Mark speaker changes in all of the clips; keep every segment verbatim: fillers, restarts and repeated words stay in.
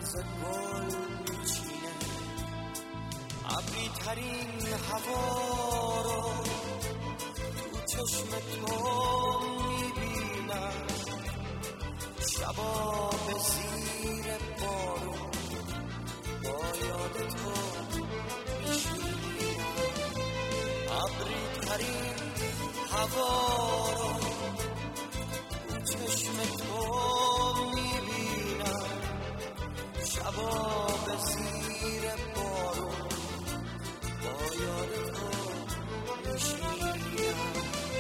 Speaker 1: ز گل میچینه، ابری ترین هوا رو تو چشم تو میبینم، شبا به زیر بارون با یاد تو میشینم، ابری ترین هوا رو تو چشم تو میبینم، شبا به زیر بارون با یاد تو میشینم.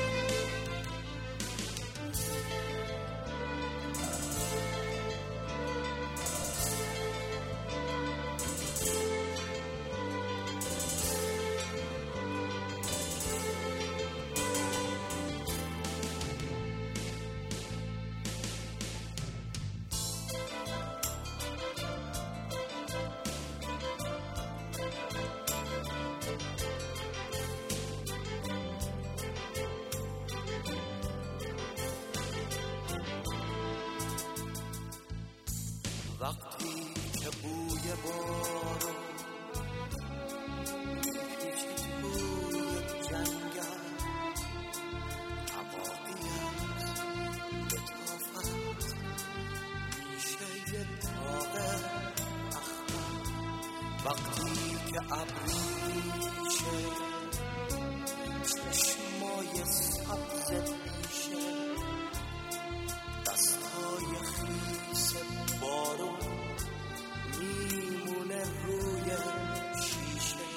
Speaker 1: وقتی که بوی بارون میپیچه توی جنگل، هوایی از لطافت میشه یه تاق اخمر، وقتی که ابری میشه چشمای سبز میشه، دستای خیس بارون میمونه روی شیشه،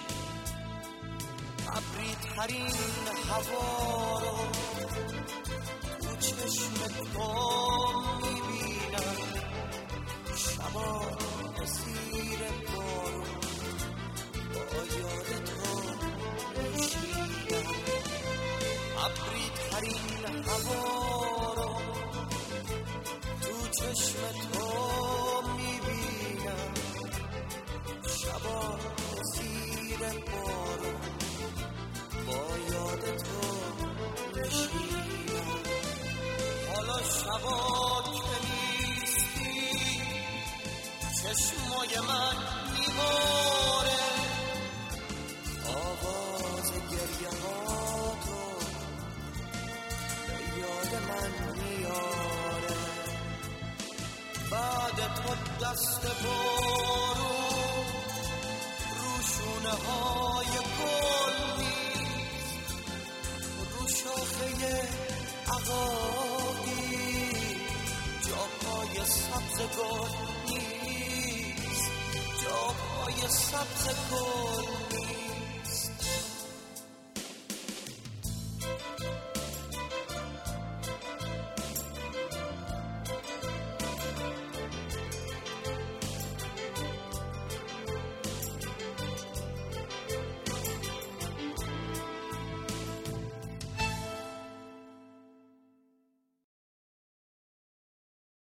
Speaker 1: ابری ترین هوا رو تو چشم تو میبینم، شبا به زیر بارون با یاد تو میشینم، ابری ترین هوا رو تو چشم تو میبینم، شبا به زیر بارون با یاد تو میشینم، حالا شبا که نیستی چشمای من میباره، آواز گریه ها تو به یاد من میاره، بعد تو دست بارون رو شونه های گل نیست، رو شاخه عقاقی جا پای سبز گل نیست، جا پای سبز گل نیست.